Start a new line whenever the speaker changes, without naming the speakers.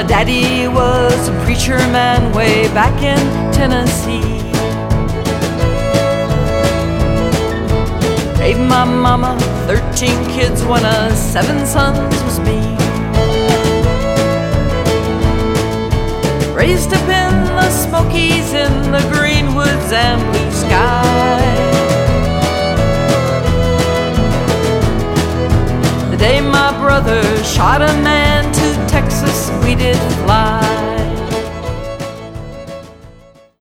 daddy was a preacher man way back in Tennessee. Gave my mama 13 kids, one of 7 sons was me. Raised up in the Smokies, in the Greenwoods and blue sky. The day my brother shot a man to Texas, we did fly.